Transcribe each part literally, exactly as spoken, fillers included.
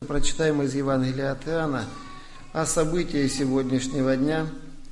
Прочитаем из Евангелия от Иоанна о событии сегодняшнего дня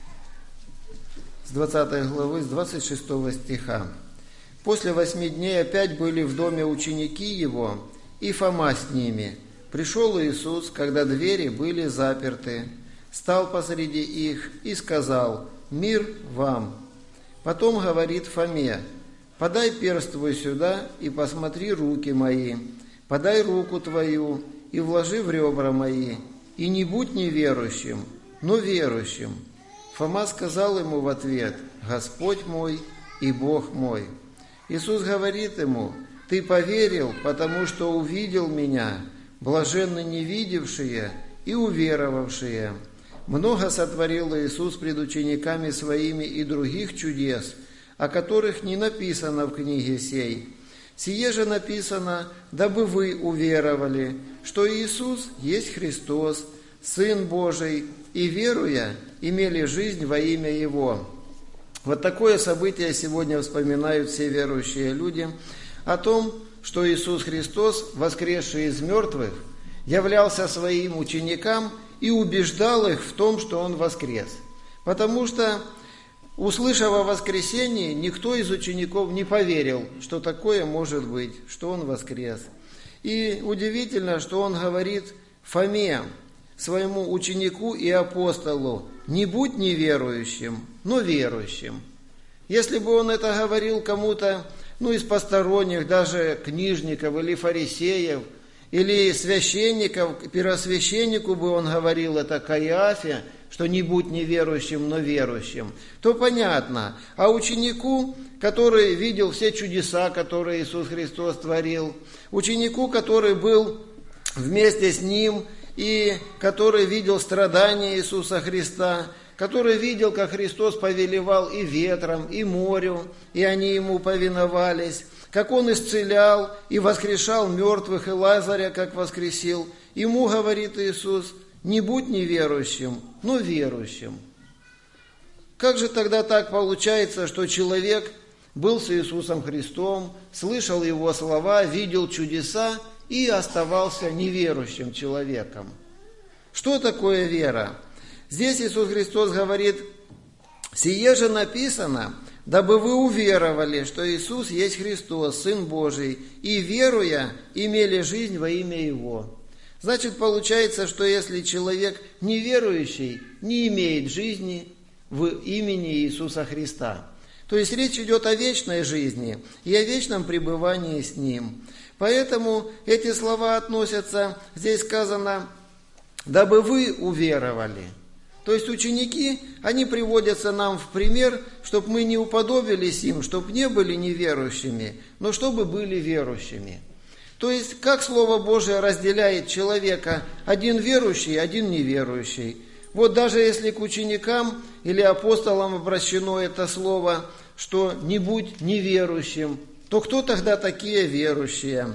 с двадцатой главы, с двадцать шестого стиха. «После восьми дней опять были в доме ученики его, и Фома с ними. Пришел Иисус, когда двери были заперты, стал посреди их и сказал: „Мир вам!“ Потом говорит Фоме: „Подай перст твой сюда и посмотри руки мои, подай руку твою и вложи в ребра мои, и не будь неверующим, но верующим“. Фома сказал ему в ответ: „Господь мой и Бог мой“. Иисус говорит ему: „Ты поверил, потому что увидел меня, блаженны невидевшие и уверовавшие“. Много сотворил Иисус пред учениками своими и других чудес, о которых не написано в книге сей. Сие же написано, дабы вы уверовали, что Иисус есть Христос, Сын Божий, и, веруя, имели жизнь во имя Его». Вот такое событие сегодня вспоминают все верующие люди о том, что Иисус Христос, воскресший из мертвых, являлся своим ученикам и убеждал их в том, что Он воскрес. Потому что, услышав о воскресении, никто из учеников не поверил, что такое может быть, что Он воскрес. И удивительно, что Он говорит Фоме, своему ученику и апостолу: „Не будь неверующим, но верующим“. Если бы Он это говорил кому-то, ну, из посторонних, даже книжников или фарисеев, или священников, первосвященнику бы Он говорил это, Каиафе, что не будь неверующим, но верующим, то понятно. А ученику, который видел все чудеса, которые Иисус Христос творил, ученику, который был вместе с Ним и который видел страдания Иисуса Христа, который видел, как Христос повелевал и ветром, и морю, и они Ему повиновались, как Он исцелял и воскрешал мертвых, и Лазаря как воскресил, ему говорит Иисус: „Не будь неверующим, но верующим“. Как же тогда так получается, что человек был с Иисусом Христом, слышал Его слова, видел чудеса и оставался неверующим человеком? Что такое вера? Здесь Иисус Христос говорит: „Сие же написано, дабы вы уверовали, что Иисус есть Христос, Сын Божий, и, веруя, имели жизнь во имя Его“. Значит, получается, что если человек неверующий, не имеет жизни в имени Иисуса Христа. То есть речь идет о вечной жизни и о вечном пребывании с Ним. Поэтому эти слова относятся, здесь сказано, дабы вы уверовали. То есть ученики, они приводятся нам в пример, чтобы мы не уподобились им, чтобы не были неверующими, но чтобы были верующими. То есть, как Слово Божие разделяет человека, один верующий, один неверующий. Вот даже если к ученикам или апостолам обращено это слово, что «не будь неверующим», то кто тогда такие верующие?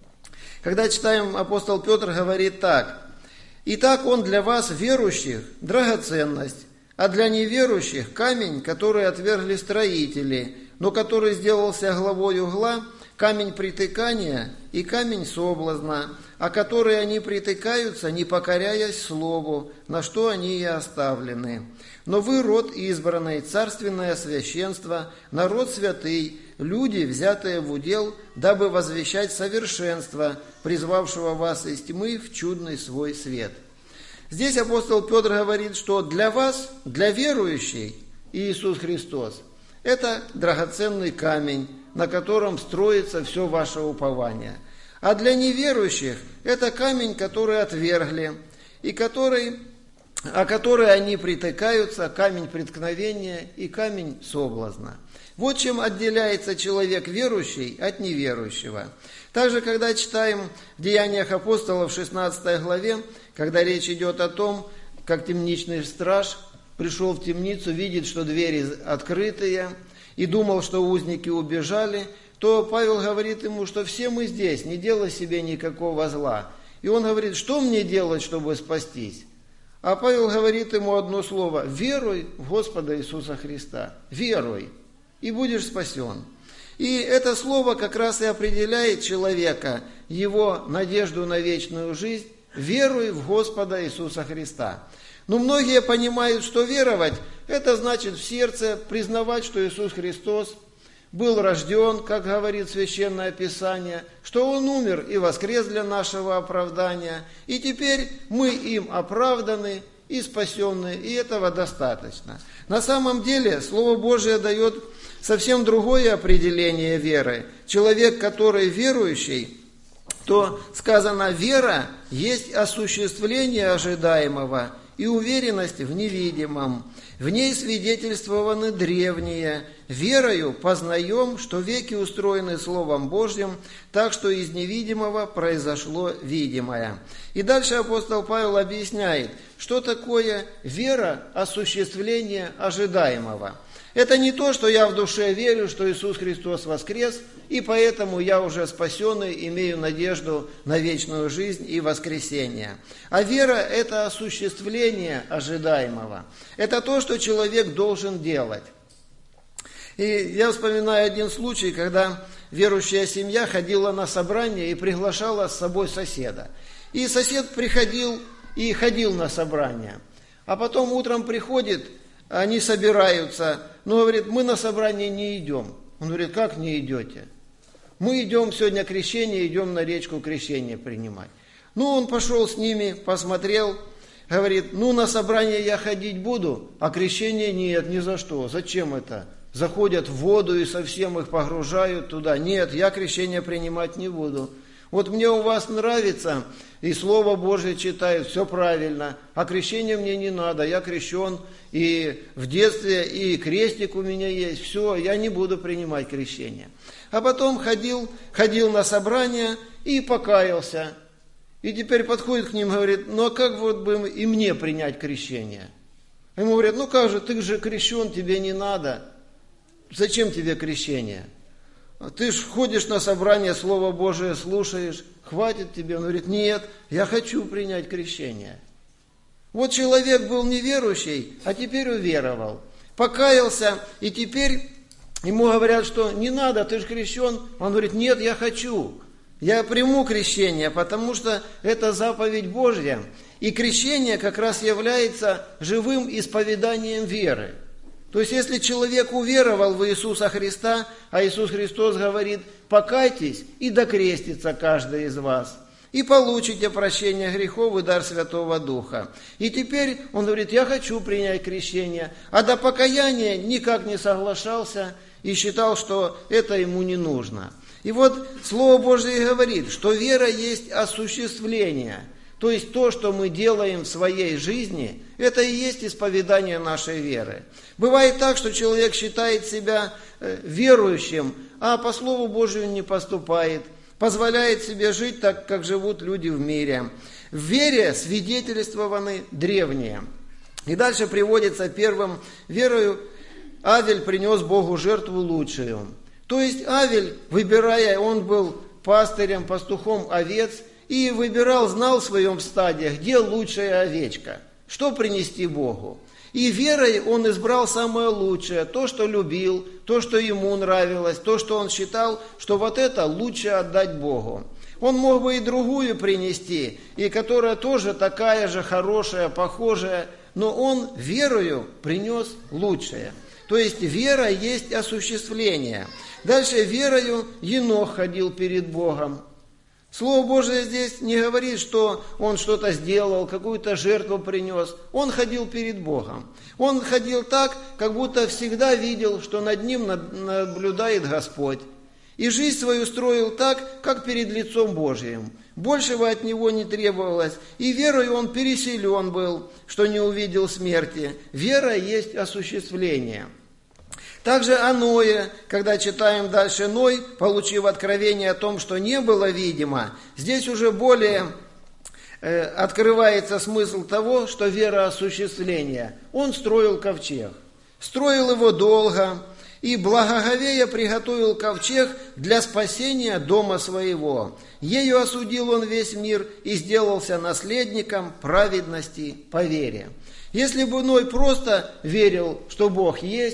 Когда читаем, апостол Петр говорит так: „Итак, он для вас, верующих, драгоценность, а для неверующих камень, который отвергли строители, но который сделался главой угла, камень притыкания и камень соблазна, о который они притыкаются, не покоряясь слову, на что они и оставлены. Но вы род избранный, царственное священство, народ святый, люди, взятые в удел, дабы возвещать совершенство, призвавшего вас из тьмы в чудный свой свет“. Здесь апостол Петр говорит, что для вас, для верующих, Иисус Христос – это драгоценный камень, на котором строится все ваше упование. А для неверующих это камень, который отвергли, и который, о который они притыкаются, камень преткновения и камень соблазна. Вот чем отделяется человек верующий от неверующего. Также, когда читаем в Деяниях апостолов в шестнадцатой главе, когда речь идет о том, как темничный страж пришел в темницу, видит, что двери открытые, и думал, что узники убежали, то Павел говорит ему, что все мы здесь, не делай себе никакого зла. И он говорит: „Что мне делать, чтобы спастись?“ А Павел говорит ему одно слово: „Веруй в Господа Иисуса Христа“. Веруй, и будешь спасен. И это слово как раз и определяет человека, его надежду на вечную жизнь веруй в Господа Иисуса Христа. Но многие понимают, что веровать, это значит в сердце признавать, что Иисус Христос был рожден, как говорит Священное Писание, что Он умер и воскрес для нашего оправдания, и теперь мы им оправданы и спасенны, и этого достаточно. На самом деле, Слово Божие дает совсем другое определение веры. Человек, который верующий, то сказано, вера есть осуществление ожидаемого и уверенность в невидимом. В ней свидетельствованы древние. Верою познаем, что веки устроены Словом Божьим, так что из невидимого произошло видимое. И дальше апостол Павел объясняет, что такое вера, осуществление ожидаемого. Это не то, что я в душе верю, что Иисус Христос воскрес, и поэтому я уже спасенный, имею надежду на вечную жизнь и воскресение. А вера – это осуществление ожидаемого. Это то, что человек должен делать. И я вспоминаю один случай, когда верующая семья ходила на собрание и приглашала с собой соседа. И сосед приходил и ходил на собрание. А потом утром приходит, они собираются, но говорит, мы на собрание не идем. Он говорит, как не идете? Мы идем сегодня крещение, идем на речку крещение принимать. Ну, он пошел с ними, посмотрел, говорит, ну, на собрание я ходить буду, а крещение нет, ни за что. Зачем это? Заходят в воду и совсем их погружают туда. Нет, я крещение принимать не буду. Вот мне у вас нравится, и Слово Божие читаю, все правильно, а крещение мне не надо, я крещен, и в детстве, и крестик у меня есть, все, я не буду принимать крещение. А потом ходил, ходил на собрание и покаялся. И теперь подходит к ним и говорит, ну а как вот бы и мне принять крещение? Ему говорят, ну как же, ты же крещен, тебе не надо. Зачем тебе крещение? Ты ж ходишь на собрание, Слово Божие слушаешь, хватит тебе? Он говорит, нет, я хочу принять крещение. Вот человек был неверующий, а теперь уверовал. Покаялся, и теперь ему говорят, что не надо, ты же крещен. Он говорит, нет, я хочу. Я приму крещение, потому что это заповедь Божья. И крещение как раз является живым исповеданием веры. То есть, если человек уверовал в Иисуса Христа, а Иисус Христос говорит, покайтесь и докрестится каждый из вас, и получите прощение грехов и дар Святого Духа. И теперь он говорит, я хочу принять крещение, а до покаяния никак не соглашался и считал, что это ему не нужно. И вот Слово Божие говорит, что вера есть осуществление. То есть то, что мы делаем в своей жизни, это и есть исповедание нашей веры. Бывает так, что человек считает себя верующим, а по Слову Божию не поступает, позволяет себе жить так, как живут люди в мире. В вере свидетельствованы древние. И дальше приводится первым, верою Авель принес Богу жертву лучшую. То есть Авель, выбирая, он был пастырем, пастухом овец, и выбирал, знал в своем стаде, где лучшая овечка, что принести Богу. И верой он избрал самое лучшее, то, что любил, то, что ему нравилось, то, что он считал, что вот это лучше отдать Богу. Он мог бы и другую принести, и которая тоже такая же хорошая, похожая, но он верою принес лучшее. То есть вера есть осуществление. Дальше верою Енох ходил перед Богом. Слово Божие здесь не говорит, что он что-то сделал, какую-то жертву принес. Он ходил перед Богом. Он ходил так, как будто всегда видел, что над ним наблюдает Господь. И жизнь свою строил так, как перед лицом Божиим. Большего от него не требовалось. И верой он переселен был, что не увидел смерти. Вера есть осуществление. Также о Ное, когда читаем дальше Ной, получив откровение о том, что не было видимо, здесь уже более э, открывается смысл того, что вера осуществление. Он строил ковчег, строил его долго, и благоговея приготовил ковчег для спасения дома своего. Ею осудил он весь мир и сделался наследником праведности по вере. Если бы Ной просто верил, что Бог есть,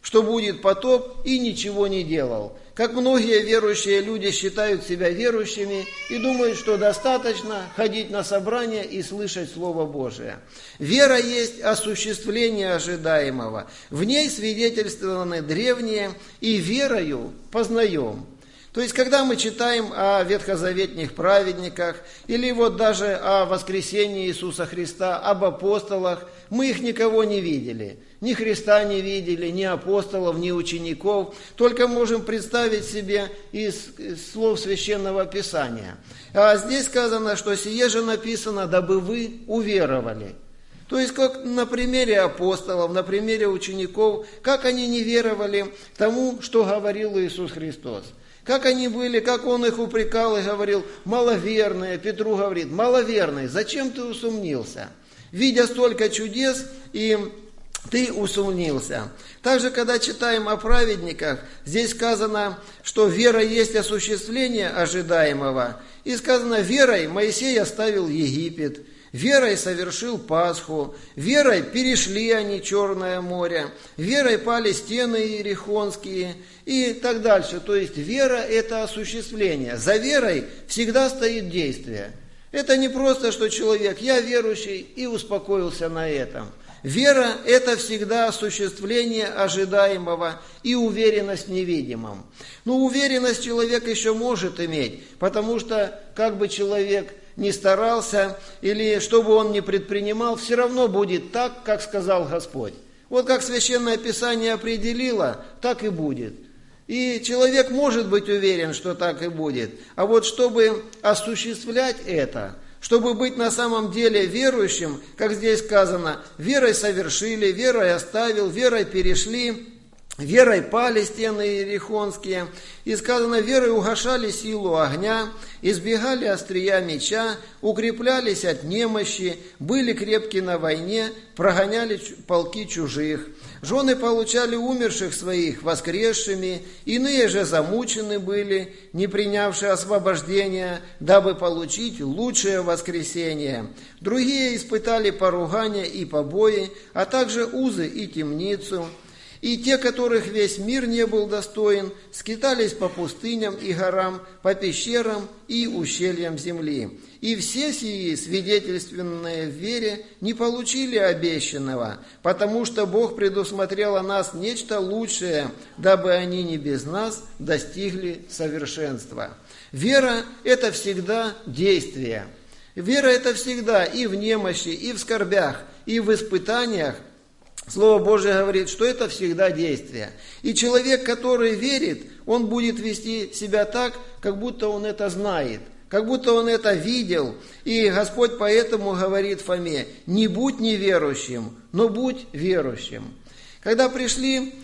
что будет потоп, и ничего не делал. Как многие верующие люди считают себя верующими и думают, что достаточно ходить на собрания и слышать Слово Божие. Вера есть осуществление ожидаемого. В ней свидетельствованы древние, и верою познаем. То есть, когда мы читаем о ветхозаветных праведниках, или вот даже о воскресении Иисуса Христа, об апостолах, мы их никого не видели. Ни Христа не видели, ни апостолов, ни учеников. Только можем представить себе из слов Священного Писания. А здесь сказано, что сие же написано, дабы вы уверовали. То есть, как на примере апостолов, на примере учеников, как они не веровали тому, что говорил Иисус Христос. Как они были, как Он их упрекал и говорил, маловерные. Петру говорит, маловерный, зачем ты усомнился? Видя столько чудес, и ты усомнился. Также, когда читаем о праведниках, здесь сказано, что вера есть осуществление ожидаемого. И сказано, верой Моисей оставил Египет, верой совершил Пасху, верой перешли они Черное море, верой пали стены иерихонские и так дальше. То есть вера – это осуществление. За верой всегда стоит действие. Это не просто, что человек, я верующий, и успокоился на этом. Вера – это всегда осуществление ожидаемого и уверенность в невидимом. Но уверенность человек еще может иметь, потому что как бы человек ни старался или что бы он ни предпринимал, все равно будет так, как сказал Господь. Вот как Священное Писание определило, так и будет. И человек может быть уверен, что так и будет. А вот чтобы осуществлять это, чтобы быть на самом деле верующим, как здесь сказано, верой совершили, верой оставил, верой перешли, верой пали стены иерихонские. И сказано, верой угашали силу огня, избегали острия меча, укреплялись от немощи, были крепки на войне, прогоняли полки чужих. Жены получали умерших своих воскресшими, иные же замучены были, не принявшие освобождения, дабы получить лучшее воскресение. Другие испытали поругания и побои, а также узы и темницу. И те, которых весь мир не был достоин, скитались по пустыням и горам, по пещерам и ущельям земли. И все сии, свидетельственные в вере, не получили обещанного, потому что Бог предусмотрел о нас нечто лучшее, дабы они не без нас достигли совершенства. Вера – это всегда действие. Вера – это всегда и в немощи, и в скорбях, и в испытаниях. Слово Божие говорит, что это всегда действие. И человек, который верит, он будет вести себя так, как будто он это знает, как будто он это видел. И Господь поэтому говорит Фоме, не будь неверующим, но будь верующим. Когда пришли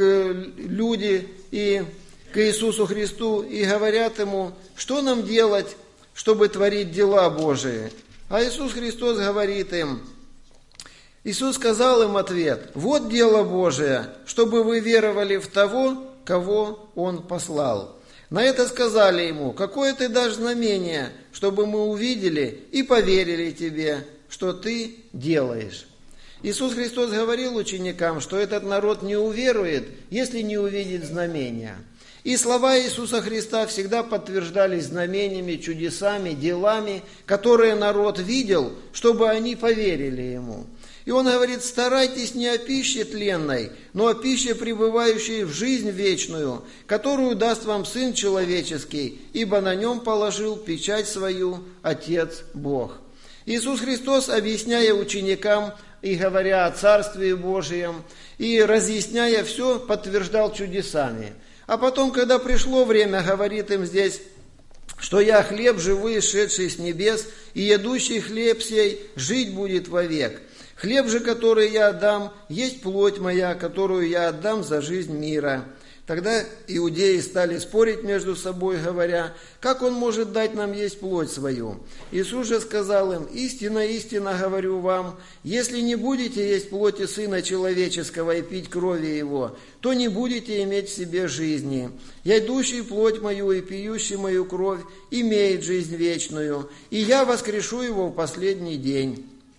люди и к Иисусу Христу и говорят Ему, что нам делать, чтобы творить дела Божии? А Иисус Христос говорит им, Иисус сказал им ответ, вот дело Божие, чтобы вы веровали в того, кого Он послал. На это сказали Ему, какое ты дашь знамение, чтобы мы увидели и поверили Тебе, что Ты делаешь. Иисус Христос говорил ученикам, что этот народ не уверует, если не увидит знамения. И слова Иисуса Христа всегда подтверждались знамениями, чудесами, делами, которые народ видел, чтобы они поверили Ему. И Он говорит, старайтесь не о пище тленной, но о пище, пребывающей в жизнь вечную, которую даст вам Сын Человеческий, ибо на Нем положил печать свою Отец Бог. Иисус Христос, объясняя ученикам и говоря о Царстве Божьем, и разъясняя все, подтверждал чудесами. А потом, когда пришло время, говорит им здесь, что «Я хлеб живой, шедший с небес, и едущий хлеб сей жить будет вовек». Хлеб же, который я отдам, есть плоть моя, которую я отдам за жизнь мира. Тогда иудеи стали спорить между собой, говоря, как он может дать нам есть плоть свою? Иисус же сказал им, истинно, истинно говорю вам, если не будете есть плоти Сына Человеческого и пить крови Его, то не будете иметь в себе жизни. Ядущий плоть мою и пьющий мою кровь имеет жизнь вечную, и я воскрешу его в последний день.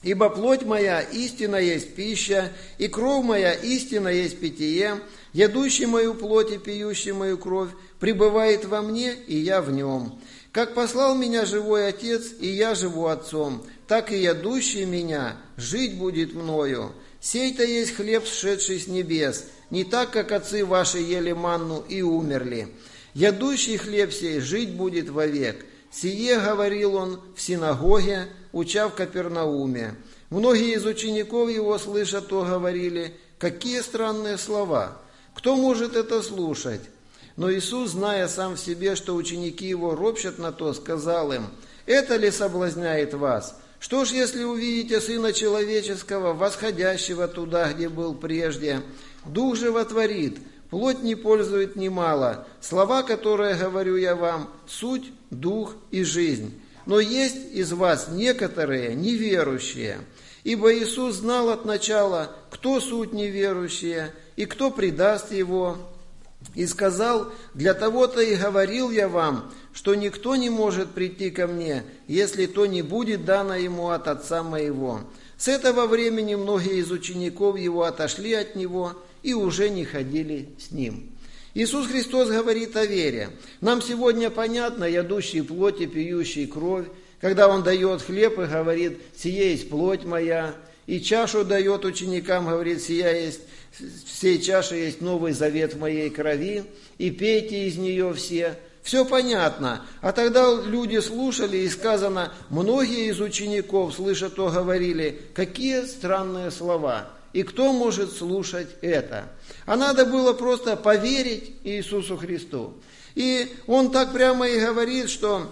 Ибо плоть моя истина есть пища, и кровь моя истина есть питье. Ядущий мою плоть и пьющий мою кровь пребывает во мне, и я в нем. Как послал меня живой Отец, и я живу Отцом, так и ядущий меня жить будет мною. Сей-то есть хлеб, сшедший с небес, не так, как отцы ваши ели манну и умерли. Ядущий хлеб сей жить будет вовек. Сие говорил он в синагоге, уча в Капернауме. Многие из учеников его, слыша то, говорили: какие странные слова! Кто может это слушать? Но Иисус, зная сам в себе, что ученики его ропщат на то, сказал им: это ли соблазняет вас? Что ж, если увидите Сына Человеческого, восходящего туда, где был прежде? Дух животворит, плоть не пользует немало. Слова, которые говорю я вам, суть, дух и жизнь. Но есть из вас некоторые неверующие. Ибо Иисус знал от начала, кто суть неверующие и кто предаст его. И сказал: для того-то и говорил я вам, что никто не может прийти ко мне, если то не будет дано ему от Отца моего. С этого времени многие из учеников его отошли от него и уже не ходили с ним. Иисус Христос говорит о вере. Нам сегодня понятно, ядущий плоть и пьющий кровь, когда Он дает хлеб и говорит: «Сие есть плоть моя», и чашу дает ученикам, говорит: «Сия есть, в сей чаше есть новый завет в моей крови, и пейте из нее все». Все понятно. А тогда люди слушали, и сказано: многие из учеников, слыша то, говорили: какие странные слова. И кто может слушать это? А надо было просто поверить Иисусу Христу. И Он так прямо и говорит, что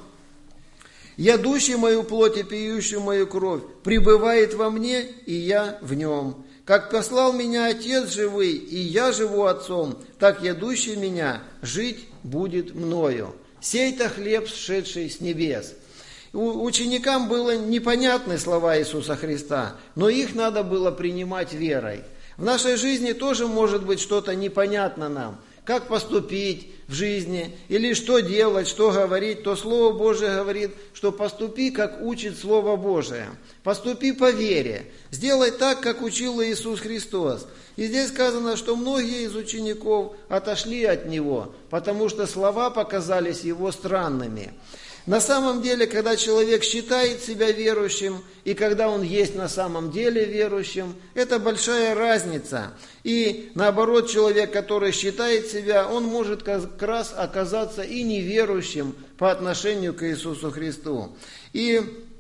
«ядущий мою плоть и пьющий мою кровь пребывает во мне, и я в нем. Как послал меня Отец живый, и я живу Отцом, так ядущий меня жить будет мною. Сей-то хлеб, сшедший с небес». Ученикам были непонятны слова Иисуса Христа, но их надо было принимать верой. В нашей жизни тоже может быть что-то непонятно нам. Как поступить в жизни, или что делать, что говорить, то Слово Божие говорит, что поступи, как учит Слово Божие. Поступи по вере. Сделай так, как учил Иисус Христос. И здесь сказано, что многие из учеников отошли от Него, потому что слова показались Его странными. На самом деле, когда человек считает себя верующим, и когда он есть на самом деле верующим, это большая разница. И наоборот, человек, который считает себя, он может как раз оказаться и неверующим по отношению к Иисусу Христу. И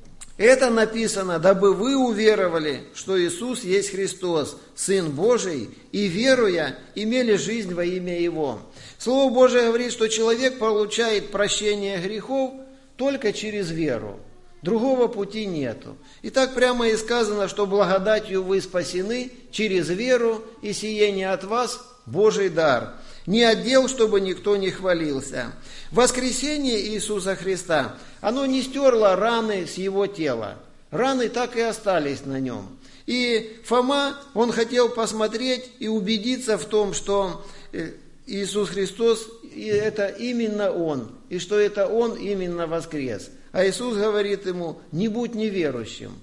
это написано: дабы вы уверовали, что Иисус есть Христос, Сын Божий, и, веруя, имели жизнь во имя Его. Слово Божие говорит, что человек получает прощение грехов только через веру. Другого пути нету. И так прямо и сказано, что благодатью вы спасены через веру, и сие не от вас Божий дар. Не от дел, чтобы никто не хвалился. Воскресение Иисуса Христа, оно не стерло раны с Его тела. Раны так и остались на Нем. И Фома, он хотел посмотреть и убедиться в том, что Иисус Христос, и это именно Он, и что это Он именно воскрес. А Иисус говорит ему: не будь неверующим.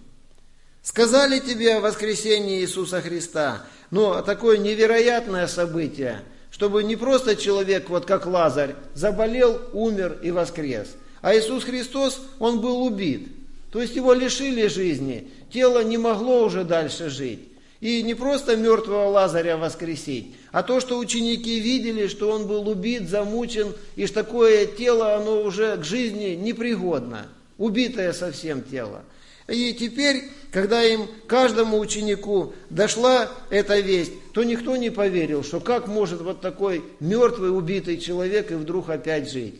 Сказали тебе о воскресении Иисуса Христа, но такое невероятное событие, чтобы не просто человек, вот как Лазарь, заболел, умер и воскрес, а Иисус Христос, Он был убит. То есть Его лишили жизни, тело не могло уже дальше жить. И не просто мертвого Лазаря воскресить, а то, что ученики видели, что он был убит, замучен, и что такое тело, оно уже к жизни непригодно, убитое совсем тело. И теперь, когда им, каждому ученику дошла эта весть, то никто не поверил, что как может вот такой мертвый, убитый человек и вдруг опять жить.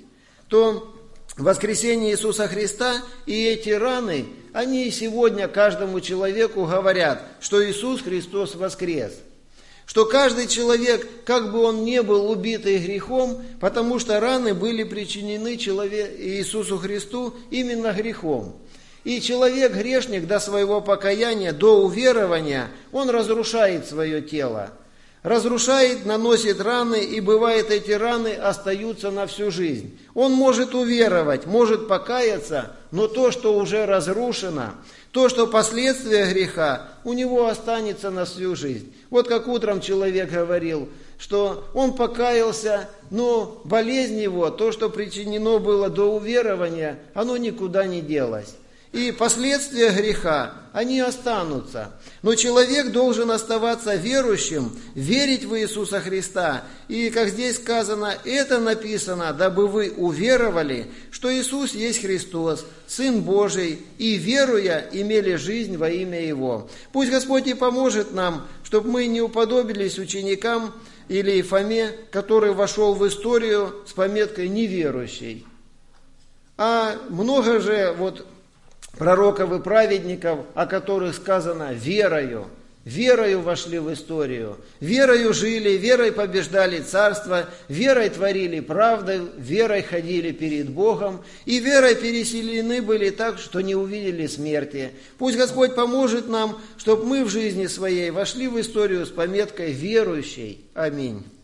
То воскресение Иисуса Христа и эти раны, они и сегодня каждому человеку говорят, что Иисус Христос воскрес. Что каждый человек, как бы он ни был убитый грехом, потому что раны были причинены человек, Иисусу Христу именно грехом. И человек, грешник, до своего покаяния, до уверования, он разрушает свое тело. разрушает, наносит раны, и бывает, эти раны остаются на всю жизнь. Он может уверовать, может покаяться, но то, что уже разрушено, то, что последствия греха, у него останется на всю жизнь. Вот как утром человек говорил, что он покаялся, но болезнь его, то, что причинено было до уверования, оно никуда не делось. И последствия греха, они останутся. Но человек должен оставаться верующим, верить в Иисуса Христа. И, как здесь сказано, это написано, дабы вы уверовали, что Иисус есть Христос, Сын Божий, и, веруя, имели жизнь во имя Его. Пусть Господь и поможет нам, чтобы мы не уподобились ученикам или Фоме, который вошел в историю с пометкой «неверующий». А много же вот пророков и праведников, о которых сказано «верою». Верою вошли в историю, верою жили, верой побеждали царство, верой творили правду, верой ходили перед Богом, и верой переселены были так, что не увидели смерти. Пусть Господь поможет нам, чтобы мы в жизни своей вошли в историю с пометкой «верующий». Аминь.